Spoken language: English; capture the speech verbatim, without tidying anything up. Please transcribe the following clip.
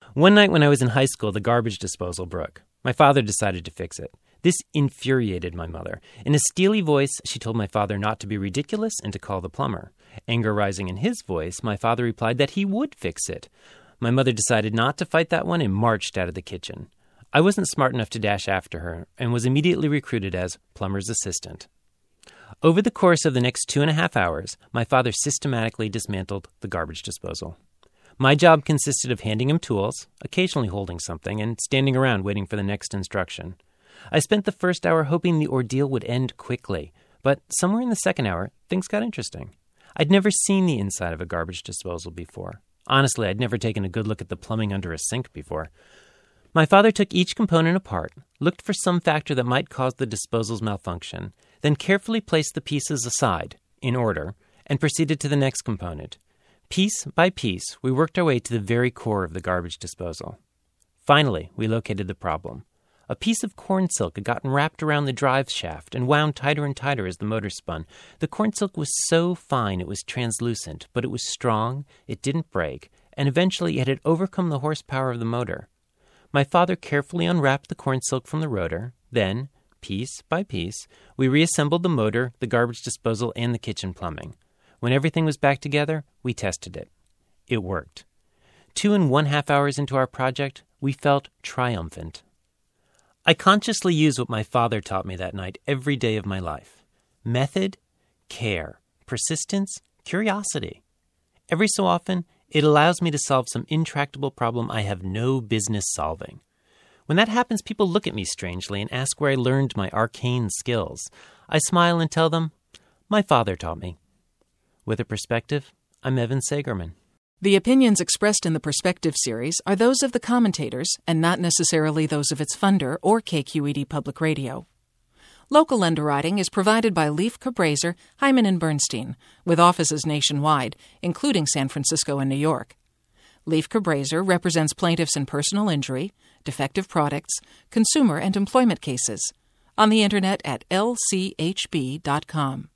One night when I was in high school, the garbage disposal broke. My father decided to fix it. This infuriated my mother. In a steely voice, she told my father not to be ridiculous and to call the plumber. Anger rising in his voice, my father replied that he would fix it. My mother decided not to fight that one and marched out of the kitchen. I wasn't smart enough to dash after her and was immediately recruited as plumber's assistant. Over the course of the next two and a half hours, my father systematically dismantled the garbage disposal. My job consisted of handing him tools, occasionally holding something, and standing around waiting for the next instruction. I spent the first hour hoping the ordeal would end quickly, but somewhere in the second hour, things got interesting. I'd never seen the inside of a garbage disposal before. Honestly, I'd never taken a good look at the plumbing under a sink before. My father took each component apart, looked for some factor that might cause the disposal's malfunction, then carefully placed the pieces aside, in order, and proceeded to the next component. Piece by piece, we worked our way to the very core of the garbage disposal. Finally, we located the problem. A piece of corn silk had gotten wrapped around the drive shaft and wound tighter and tighter as the motor spun. The corn silk was so fine it was translucent, but it was strong, it didn't break, and eventually it had overcome the horsepower of the motor. My father carefully unwrapped the corn silk from the rotor. Then, piece by piece, we reassembled the motor, the garbage disposal, and the kitchen plumbing. When everything was back together, we tested it. It worked. Two and one half hours into our project, we felt triumphant. I consciously use what my father taught me that night every day of my life. Method, care, persistence, curiosity. Every so often, it allows me to solve some intractable problem I have no business solving. When that happens, people look at me strangely and ask where I learned my arcane skills. I smile and tell them, my father taught me. With a Perspective, I'm Evan Sagerman. The opinions expressed in the Perspective series are those of the commentators and not necessarily those of its funder or K Q E D Public Radio. Local underwriting is provided by Leif Cabraser, Hyman and Bernstein, with offices nationwide, including San Francisco and New York. Leif Cabraser represents plaintiffs in personal injury, defective products, consumer and employment cases. On the Internet at L C H B dot com.